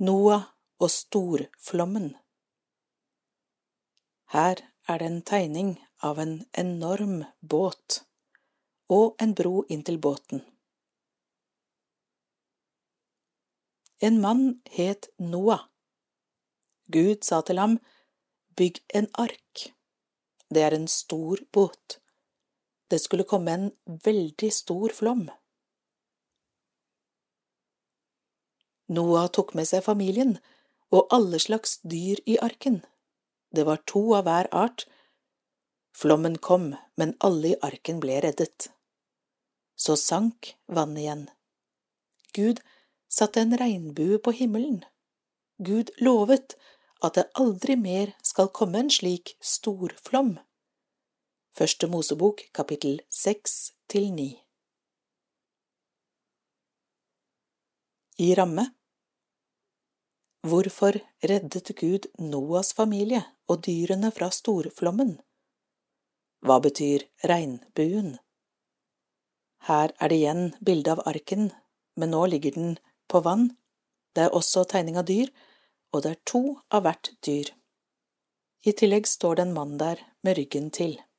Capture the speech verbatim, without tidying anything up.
Noah og storflommen. Her er det en tegning av en enorm båt og en bro inn til båten. En mann het Noah. Gud sa til ham, bygg en ark. Det er en stor båt. Det skulle komme en veldig stor flom. Noah tok med seg familien og alle slags dyr i arken. Det var to av hver art. Flommen kom, men alle i arken ble reddet. Så sank vannet igjen. Gud satte en regnbue på himmelen. Gud lovet at det aldri mer skal komme en slik stor flom. Første Mosebok, kapittel seks til ni. I ramme. Hvorfor reddet Gud Noas familie og dyrene fra storflommen? Hva betyr regnbuen? Her er det igjen bilde av arken, men nå ligger den på vann. Det er også tegning av dyr, og det er to av hvert dyr. I tillegg står det en mann der med ryggen til.